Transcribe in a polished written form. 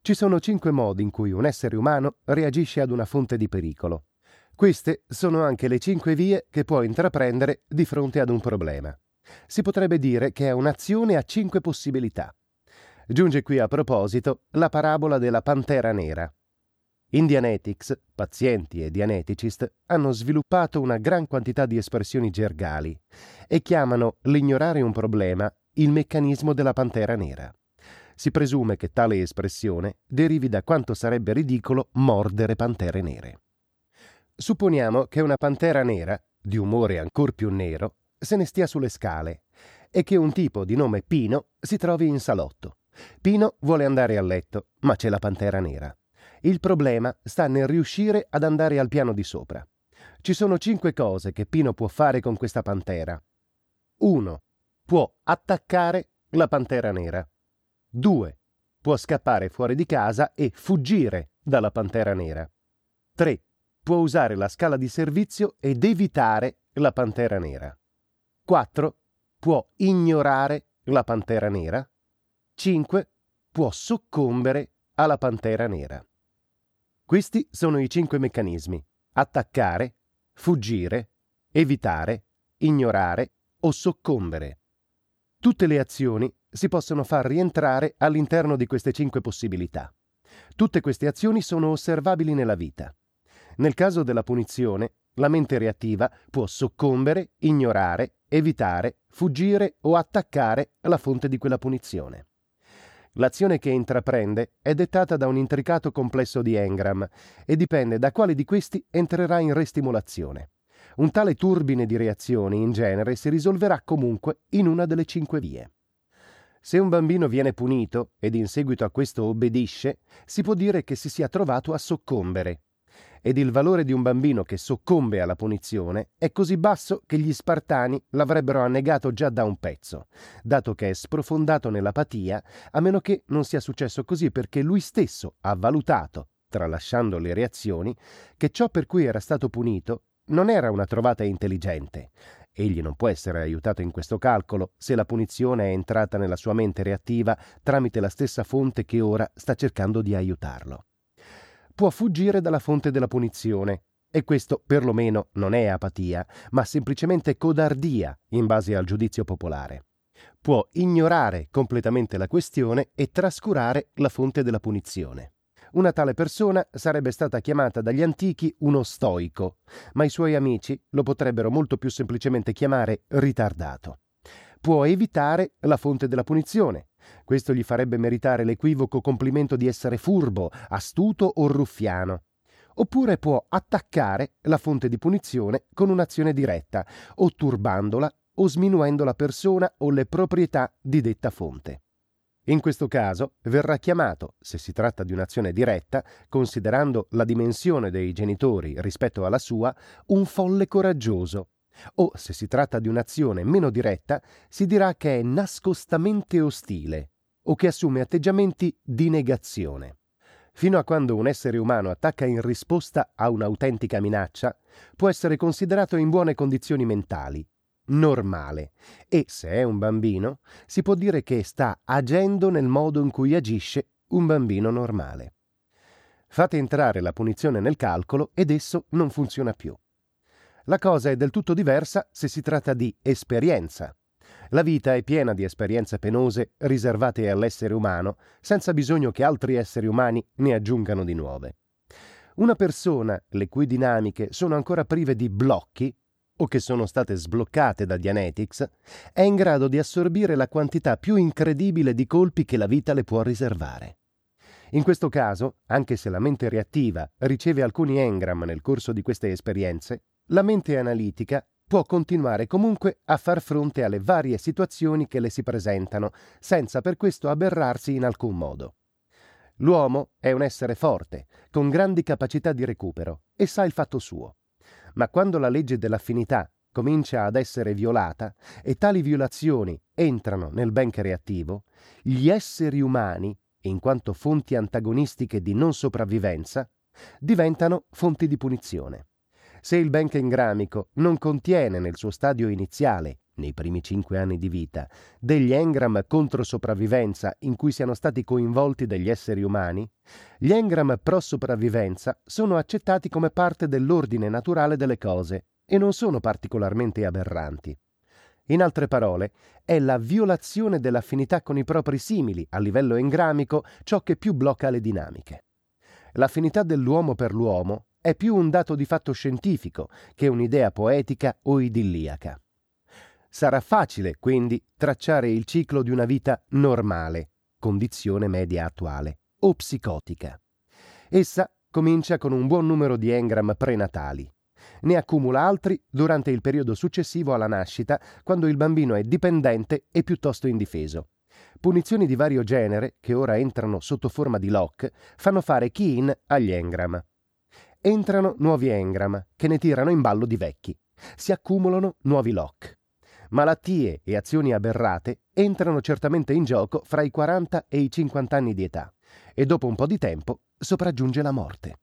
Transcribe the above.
Ci sono 5 modi in cui un essere umano reagisce ad una fonte di pericolo. Queste sono anche le 5 vie che può intraprendere di fronte ad un problema. Si potrebbe dire che è un'azione a 5 possibilità. Giunge qui a proposito la parabola della pantera nera. In Dianetics, pazienti e dianeticist hanno sviluppato una gran quantità di espressioni gergali e chiamano l'ignorare un problema il meccanismo della pantera nera. Si presume che tale espressione derivi da quanto sarebbe ridicolo mordere pantere nere. Supponiamo che una pantera nera, di umore ancor più nero, se ne stia sulle scale e che un tipo di nome Pino si trovi in salotto. Pino vuole andare a letto, ma c'è la pantera nera. Il problema sta nel riuscire ad andare al piano di sopra. Ci sono 5 cose che Pino può fare con questa pantera. 1. Può attaccare la pantera nera. 2. Può scappare fuori di casa e fuggire dalla pantera nera. 3. Può usare la scala di servizio ed evitare la pantera nera. 4. Può ignorare la pantera nera. 5. Può soccombere alla pantera nera. Questi sono i 5 meccanismi: attaccare, fuggire, evitare, ignorare o soccombere. Tutte le azioni si possono far rientrare all'interno di queste 5 possibilità. Tutte queste azioni sono osservabili nella vita. Nel caso della punizione, la mente reattiva può soccombere, ignorare, evitare, fuggire o attaccare la fonte di quella punizione. L'azione che intraprende è dettata da un intricato complesso di engram e dipende da quale di questi entrerà in restimolazione. Un tale turbine di reazioni, in genere, si risolverà comunque in una delle 5 vie. Se un bambino viene punito ed in seguito a questo obbedisce, si può dire che si sia trovato a soccombere. Ed il valore di un bambino che soccombe alla punizione è così basso che gli Spartani l'avrebbero annegato già da un pezzo, dato che è sprofondato nell'apatia, a meno che non sia successo così perché lui stesso ha valutato, tralasciando le reazioni, che ciò per cui era stato punito non era una trovata intelligente. Egli non può essere aiutato in questo calcolo se la punizione è entrata nella sua mente reattiva tramite la stessa fonte che ora sta cercando di aiutarlo. Può fuggire dalla fonte della punizione, e questo perlomeno non è apatia, ma semplicemente codardia in base al giudizio popolare. Può ignorare completamente la questione e trascurare la fonte della punizione. Una tale persona sarebbe stata chiamata dagli antichi uno stoico, ma i suoi amici lo potrebbero molto più semplicemente chiamare ritardato. Può evitare la fonte della punizione. Questo gli farebbe meritare l'equivoco complimento di essere furbo, astuto o ruffiano. Oppure può attaccare la fonte di punizione con un'azione diretta, o turbandola o sminuendo la persona o le proprietà di detta fonte. In questo caso verrà chiamato, se si tratta di un'azione diretta, considerando la dimensione dei genitori rispetto alla sua, un folle coraggioso. O, se si tratta di un'azione meno diretta, si dirà che è nascostamente ostile o che assume atteggiamenti di negazione. Fino a quando un essere umano attacca in risposta a un'autentica minaccia, può essere considerato in buone condizioni mentali, normale, e se è un bambino, si può dire che sta agendo nel modo in cui agisce un bambino normale. Fate entrare la punizione nel calcolo ed esso non funziona più. La cosa è del tutto diversa se si tratta di esperienza. La vita è piena di esperienze penose riservate all'essere umano, senza bisogno che altri esseri umani ne aggiungano di nuove. Una persona, le cui dinamiche sono ancora prive di blocchi, o che sono state sbloccate da Dianetics, è in grado di assorbire la quantità più incredibile di colpi che la vita le può riservare. In questo caso, anche se la mente reattiva riceve alcuni engram nel corso di queste esperienze, la mente analitica può continuare comunque a far fronte alle varie situazioni che le si presentano, senza per questo aberrarsi in alcun modo. L'uomo è un essere forte, con grandi capacità di recupero, e sa il fatto suo. Ma quando la legge dell'affinità comincia ad essere violata e tali violazioni entrano nel benché reattivo, gli esseri umani, in quanto fonti antagonistiche di non sopravvivenza, diventano fonti di punizione. Se il benché ingramico non contiene nel suo stadio iniziale nei primi 5 anni di vita, degli engram contro sopravvivenza in cui siano stati coinvolti degli esseri umani, gli engram pro sopravvivenza sono accettati come parte dell'ordine naturale delle cose e non sono particolarmente aberranti. In altre parole, è la violazione dell'affinità con i propri simili a livello engramico ciò che più blocca le dinamiche. L'affinità dell'uomo per l'uomo è più un dato di fatto scientifico che un'idea poetica o idilliaca. Sarà facile, quindi, tracciare il ciclo di una vita normale, condizione media attuale, o psicotica. Essa comincia con un buon numero di engram prenatali. Ne accumula altri durante il periodo successivo alla nascita, quando il bambino è dipendente e piuttosto indifeso. Punizioni di vario genere, che ora entrano sotto forma di lock, fanno fare key-in agli engram. Entrano nuovi engram, che ne tirano in ballo di vecchi. Si accumulano nuovi lock. Malattie e azioni aberrate entrano certamente in gioco fra i 40 e i 50 anni di età e dopo un po' di tempo sopraggiunge la morte.